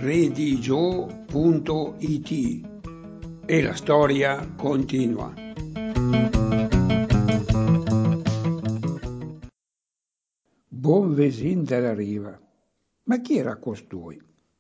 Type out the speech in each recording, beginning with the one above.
redigio.it e la storia continua. Bonvesin della Riva. Ma chi era costui?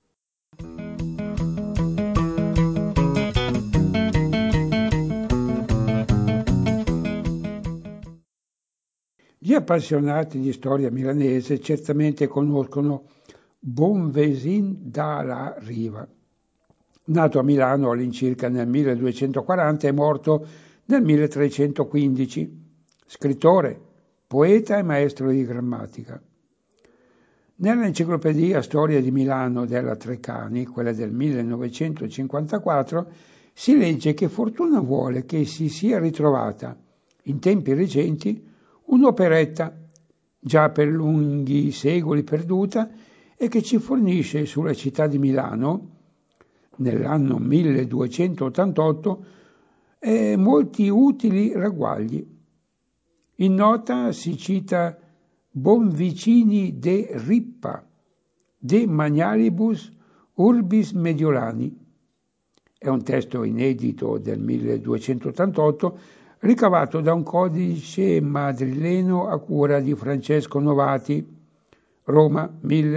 Gli appassionati di storia milanese certamente conoscono Bonvesin dalla Riva. Nato a Milano all'incirca nel 1240 e morto nel 1315, scrittore, poeta e maestro di grammatica. Nell'enciclopedia Storia di Milano della Treccani, quella del 1954, si legge che fortuna vuole che si sia ritrovata, in tempi recenti, un'operetta, già per lunghi secoli perduta, e che ci fornisce sulla città di Milano, nell'anno 1288, molti utili ragguagli. In nota si cita Bonvicini de Rippa, de Magnalibus Urbis Mediolani. È un testo inedito del 1288, ricavato da un codice madrileno a cura di Francesco Novati, Roma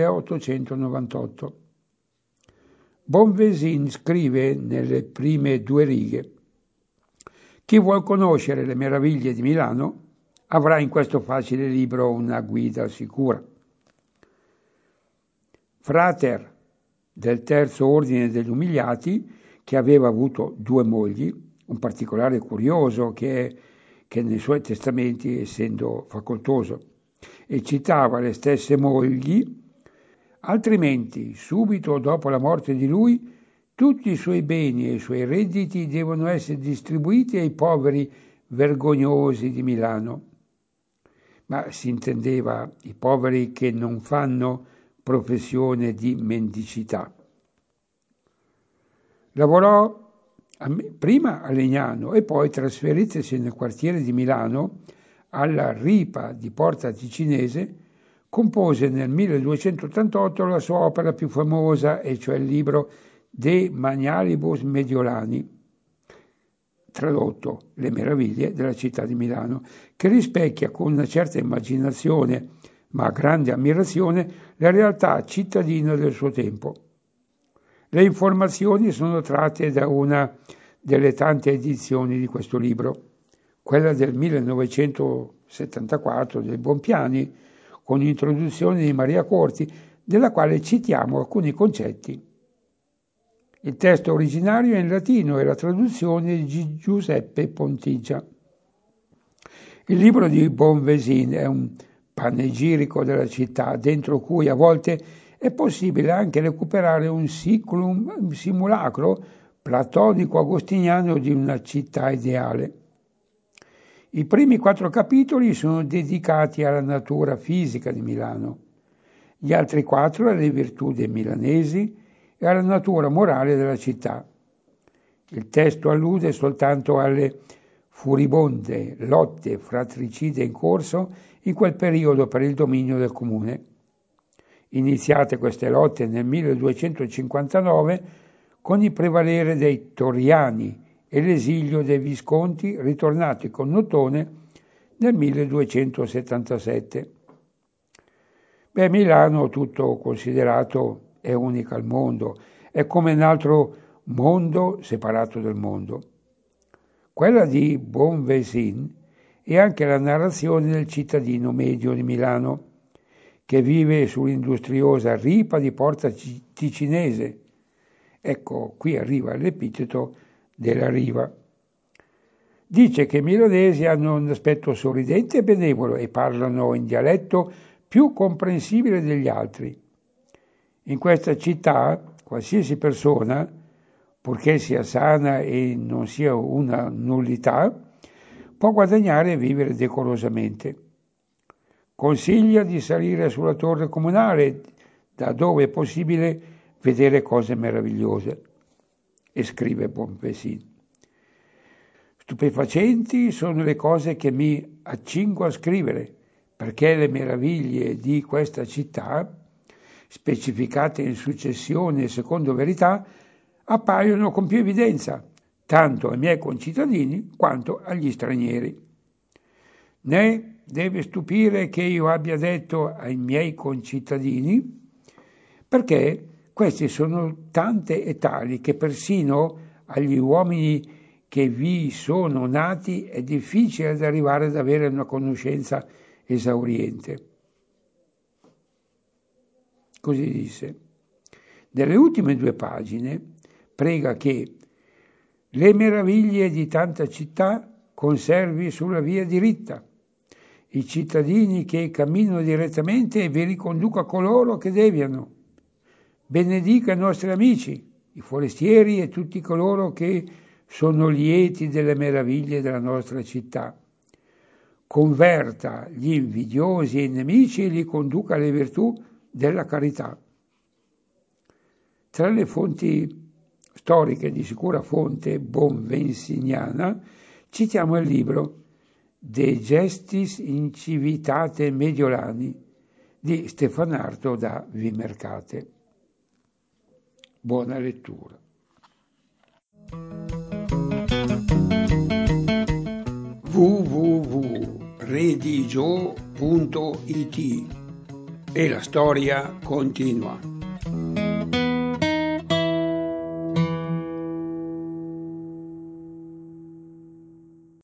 1898. Bonvesin scrive nelle prime due righe: chi vuol conoscere le meraviglie di Milano avrà in questo facile libro una guida sicura. Frater del terzo ordine degli umiliati, che aveva avuto due mogli, un particolare curioso che nei suoi testamenti, essendo facoltoso, e citava le stesse mogli, altrimenti, subito dopo la morte di lui, tutti i suoi beni e i suoi redditi devono essere distribuiti ai poveri vergognosi di Milano. Ma si intendeva i poveri che non fanno professione di mendicità. Lavorò prima a Legnano e poi, trasferitasi nel quartiere di Milano, alla Ripa di Porta Ticinese, compose nel 1288 la sua opera più famosa, e cioè il libro De Magnalibus Mediolani, tradotto Le meraviglie della città di Milano, che rispecchia con una certa immaginazione, ma grande ammirazione, la realtà cittadina del suo tempo. Le informazioni sono tratte da una delle tante edizioni di questo libro, quella del 1974 del Bonpiani, con introduzione di Maria Corti, della quale citiamo alcuni concetti. Il testo originario è in latino e la traduzione di Giuseppe Pontigia. Il libro di Bonvesin è un panegirico della città, dentro cui a volte è possibile anche recuperare un simulacro platonico-agostiniano di una città ideale. I primi 4 capitoli sono dedicati alla natura fisica di Milano, gli altri 4 alle virtù dei milanesi e alla natura morale della città. Il testo allude soltanto alle furibonde lotte fratricide in corso in quel periodo per il dominio del comune. Iniziate queste lotte nel 1259 con il prevalere dei Toriani e l'esilio dei Visconti ritornati con Ottone nel 1277. Milano, tutto considerato, è unica al mondo, è come un altro mondo separato dal mondo. Quella di Bonvesin è anche la narrazione del cittadino medio di Milano, che vive sull'industriosa Ripa di Porta Ticinese. Ecco, qui arriva l'epiteto della Riva. Dice che i milanesi hanno un aspetto sorridente e benevolo e parlano in dialetto più comprensibile degli altri. In questa città, qualsiasi persona, purché sia sana e non sia una nullità, può guadagnare e vivere decorosamente. Consiglia di salire sulla torre comunale, da dove è possibile vedere cose meravigliose. E scrive Bonvesin: stupefacenti sono le cose che mi accingo a scrivere, perché le meraviglie di questa città specificate in successione secondo verità, appaiono con più evidenza, tanto ai miei concittadini quanto agli stranieri. Né deve stupire che io abbia detto ai miei concittadini, perché questi sono tante e tali che persino agli uomini che vi sono nati è difficile ad arrivare ad avere una conoscenza esauriente. Così disse. Nelle ultime 2 pagine prega che le meraviglie di tanta città conservi sulla via diritta, i cittadini che camminano direttamente e vi riconduca coloro che deviano. Benedica i nostri amici, i forestieri e tutti coloro che sono lieti delle meraviglie della nostra città. Converta gli invidiosi e i nemici e li conduca alle virtù della carità. Tra le fonti storiche di sicura fonte bonvensiniana citiamo il libro De Gestis in Civitate Mediolani di Stefanardo da Vimercate. Buona lettura. www.redigio.it e la storia continua.